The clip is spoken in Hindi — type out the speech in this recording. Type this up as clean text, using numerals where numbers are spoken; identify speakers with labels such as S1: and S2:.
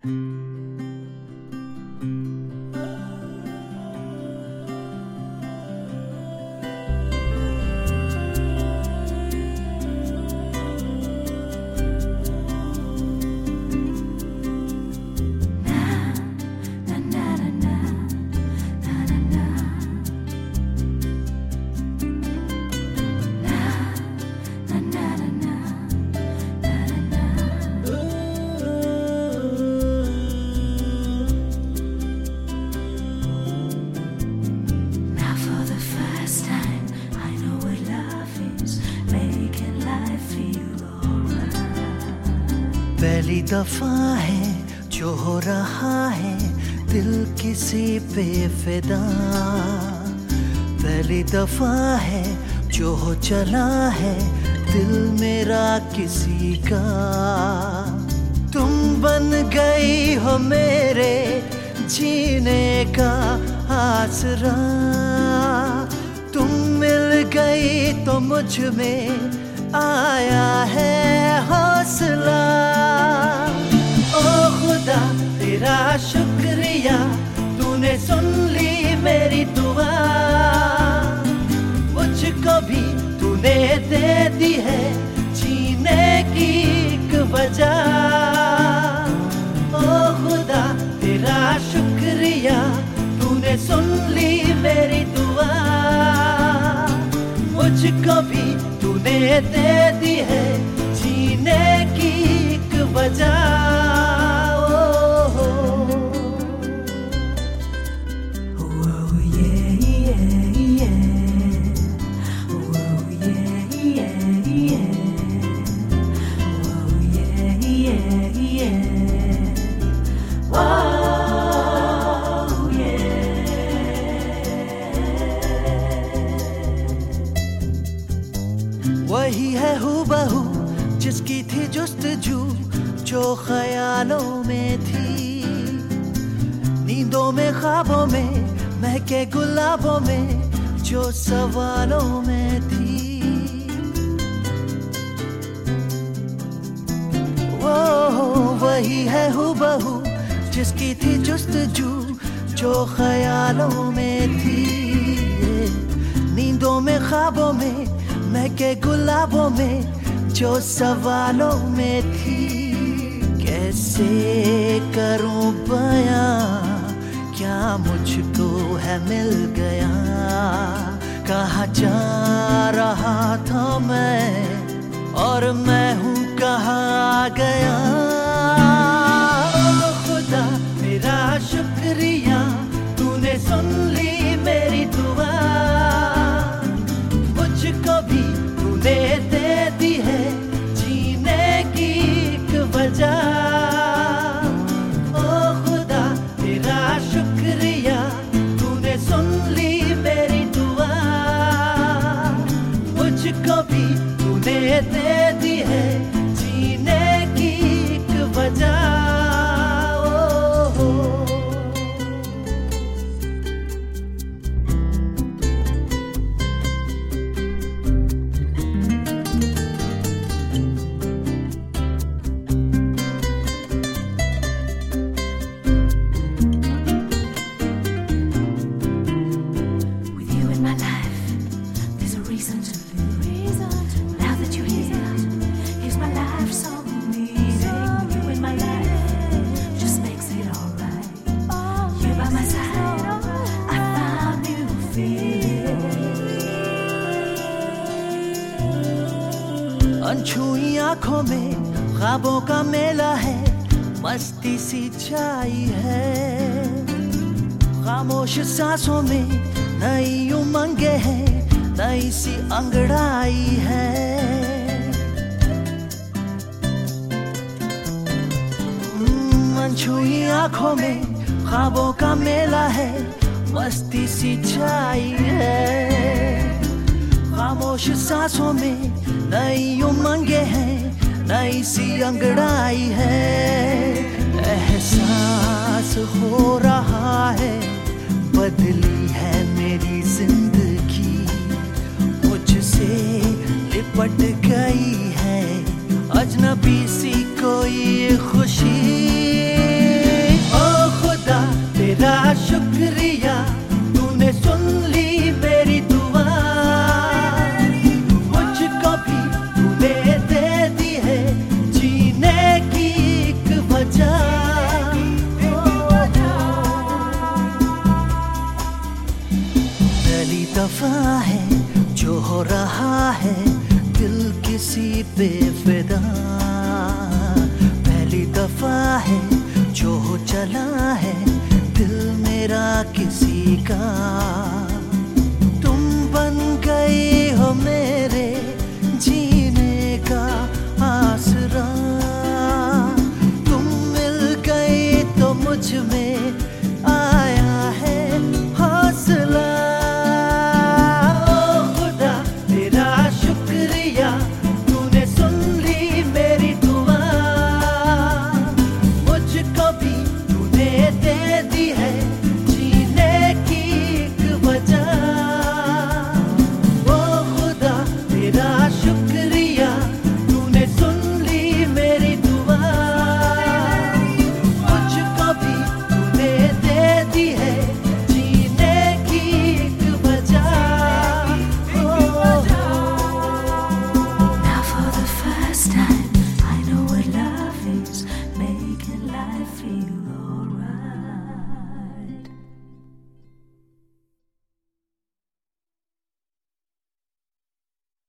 S1: पहली दफा है जो हो रहा है दिल किसी पे फिदा, पहली दफा है जो हो चला है दिल मेरा किसी का। तुम बन गई हो मेरे जीने का आसरा, तुम मिल गई तो मुझ में आया है हौसला। ओ खुदा तेरा शुक्रिया, तूने सुन ली मेरी दुआ, मुझको भी तूने दे दी है जीने की एक वजह। ओ खुदा तेरा शुक्रिया, तूने सुन ली मेरी दुआ, मुझको भी तूने दे दी है जीने की एक वजह। वही है हूबहू जिसकी थी जुस्तजू जो ख्यालों में थी, नींदों में ख्वाबों में महके गुलाबों में जो सवालों में थी। वो वही है हूबहू जिसकी थी जुस्तजू जो ख्यालों में थी, नींदों में ख्वाबों में महके गुलाबों में जो सवालों में थी। कैसे करूं बयां क्या मुझको है मिल गया, कहाँ जा रहा था मैं और मैं हूँ कहाँ आ गया। ओ खुदा मेरा शुक्रिया, तूने सुन ली मेरी दुआ, मुझको भी तूने दे दी है जीने की एक वजह। ओ खुदा तेरा शुक्रिया, तूने सुन ली मेरी दुआ, मुझको भी तूने दे दी है जीने की एक वजह। अनछुई आंखों में ख्वाबों का मेला है, मस्ती सी छाई है, खामोश सांसों में नई उमंगे हैं, नई सी अंगड़ाई है। अनछुई आंखों में ख्वाबों का मेला है, मस्ती सी छाई है, खामोश सांसों में नई उमंगे हैं, नई सी अंगड़ाई है। एहसास हो रहा है बदली है मेरी जिंदगी, मुझसे लिपट गई है अजनबी सी कोई खुशी। रहा है दिल किसी पे फिदा, पहली दफा है जो चला है दिल मेरा किसी का। तुम बन गई हो मेरे जीने का आसरा, तुम मिल गई तो मुझ में आया है हौसला। ओ खुदा तेरा शुक्रिया, तूने सुन ली मेरी दुआ, मुझको भी तूने दे दी है जीने की एक वजह। ओ खुदा तेरा शुक्रिया, तूने सुन ली मेरी दुआ, मुझको भी तूने दे दी है जीने की एक वजह।
S2: Now for the first time, I know what love is, making life feel